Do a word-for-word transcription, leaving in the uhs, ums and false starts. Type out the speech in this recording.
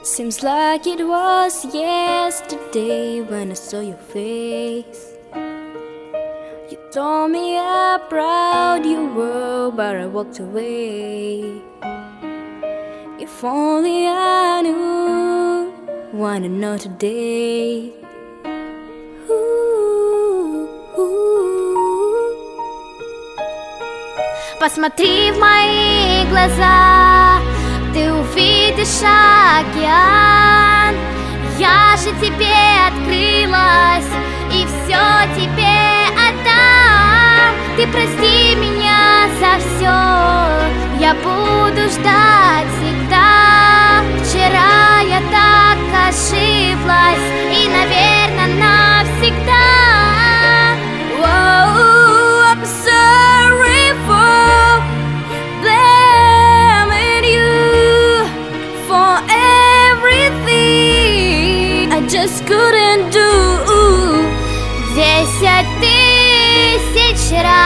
Seems like it was yesterday when I saw your face. You told me how proud you were, but I walked away. If only I knew, wanna know today. Ooh, ooh. Посмотри в мои глаза, ты увидишь океан. Я же тебе открылась и все тебе отдам. Ты прости меня за все, я буду ждать всегда. Вчера я так ошиблась и, наверное, навсегда. Whoa, I'm sorry for blaming you for everything I just couldn't do. Десять тысяч раз